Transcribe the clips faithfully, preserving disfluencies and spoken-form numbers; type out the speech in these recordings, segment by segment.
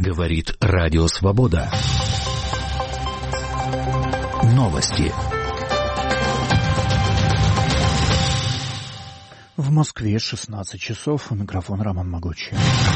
Говорит Радио Свобода. Новости. В Москве шестнадцать часов. У микрофона Роман Могучий.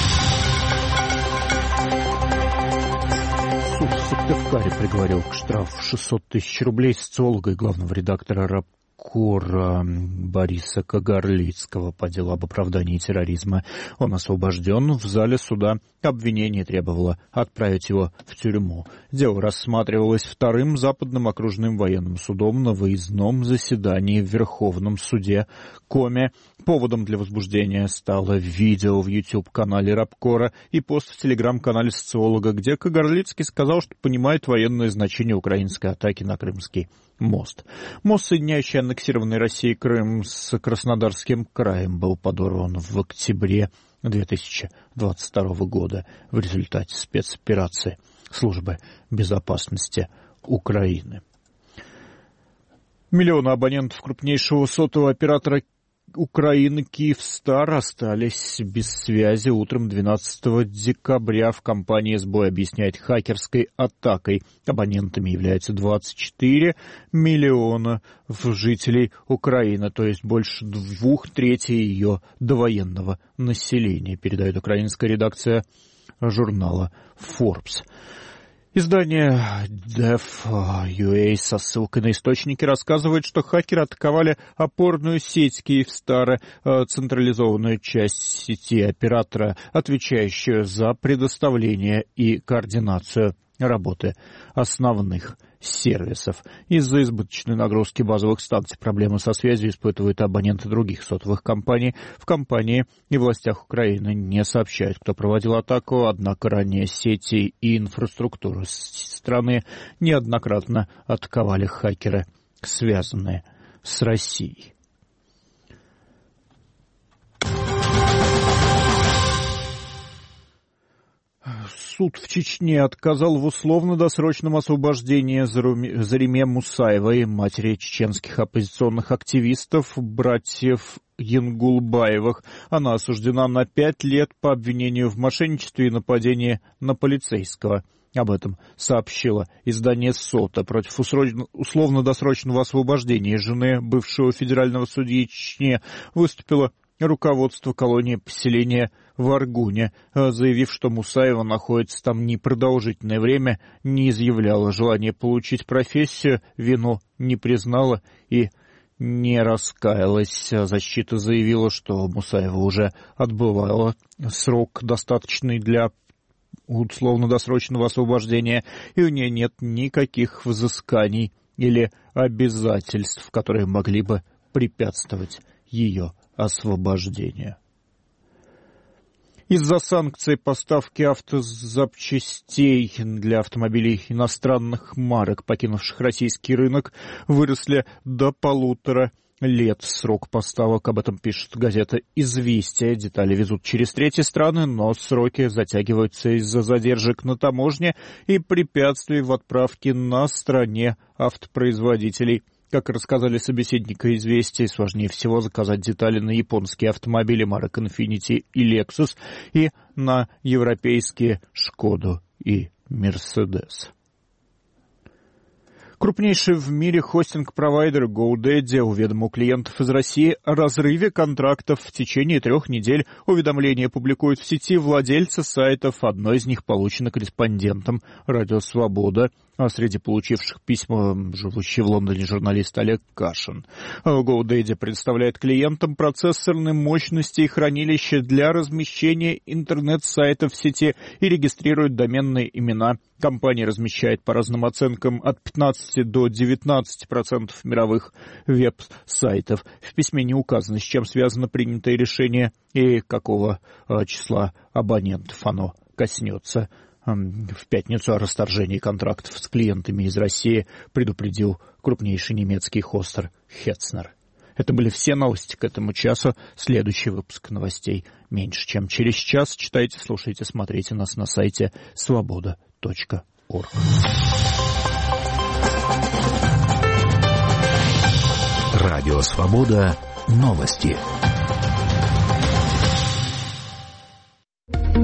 Суд в Сыктывкаре приговорил к штрафу шестьсот тысяч рублей социолога и главного редактора РАПКОРа Бориса Кагарлицкого по делу об оправдании терроризма. Он освобожден. В зале суда обвинение требовало отправить его в тюрьму. Дело рассматривалось вторым западным окружным военным судом на выездном заседании в Верховном суде Коми. Поводом для возбуждения стало видео в YouTube-канале РАПКОРа и пост в телеграм-канале социолога, где Кагарлицкий сказал, что понимает военное значение украинской атаки на Крымский мост. Мост, соединяющий аннексированный Россией Крым с Краснодарским краем, был подорван в октябре две тысячи двадцать второго года в результате спецоперации Службы безопасности Украины. Миллионы абонентов крупнейшего сотового оператора Украины Киевстар остались без связи утром двенадцатого декабря. В компании СБО объясняет хакерской атакой. Абонентами являются двадцать четыре миллиона жителей Украины, то есть больше двух третей ее довоенного населения, передает украинская редакция журнала Forbes. Издание Dev.ua со ссылкой на источники рассказывает, что хакеры атаковали опорную сеть Киевстара, централизованную часть сети оператора, отвечающую за предоставление и координацию работы основных сервисов. Из-за избыточной нагрузки базовых станций проблемы со связью испытывают абоненты других сотовых компаний. В компании и властях Украины не сообщают, кто проводил атаку, однако ранее сети и инфраструктуру страны неоднократно атаковали хакеры, связанные с Россией. Суд в Чечне отказал в условно-досрочном освобождении Зариме Мусаевой, матери чеченских оппозиционных активистов, братьев Янгулбаевых. Она осуждена на пять лет по обвинению в мошенничестве и нападении на полицейского. Об этом сообщило издание СОТА. Против условно-досрочного освобождения жены бывшего федерального судьи Чечни выступило руководство колонии поселения в Аргуне, заявив, что Мусаева находится там непродолжительное время, не изъявляла желания получить профессию, вину не признала и не раскаялась. Защита заявила, что Мусаева уже отбывала срок, достаточный для условно-досрочного освобождения, и у нее нет никаких взысканий или обязательств, которые могли бы препятствовать ее освобождению. Из-за санкций поставки автозапчастей для автомобилей иностранных марок, покинувших российский рынок, выросли до полутора лет. Срок поставок, об этом пишет газета «Известия». Детали везут через третьи страны, но сроки затягиваются из-за задержек на таможне и препятствий в отправке на стороне автопроизводителей. Как рассказали собеседники «Известий», сложнее всего заказать детали на японские автомобили марок Infiniti и Lexus и на европейские Шкоду и Mercedes. Крупнейший в мире хостинг-провайдер GoDaddy уведомил клиентов из России о разрыве контрактов в течение трех недель. Уведомления публикуют в сети владельцы сайтов. Одно из них получено корреспондентом «Радио Свобода», а среди получивших письма живущий в Лондоне журналист Олег Кашин. GoDaddy представляет клиентам процессорные мощности и хранилища для размещения интернет-сайтов в сети и регистрирует доменные имена. Компания размещает по разным оценкам от пятнадцати до девятнадцати процентов мировых веб-сайтов. В письме не указано, с чем связано принятое решение и какого числа абонентов оно коснется. В пятницу о расторжении контрактов с клиентами из России предупредил крупнейший немецкий хостер Hetzner. Это были все новости к этому часу. Следующий выпуск новостей меньше, чем через час. Читайте, слушайте, смотрите нас на сайте свобода точка орг. Радио Свобода. Новости.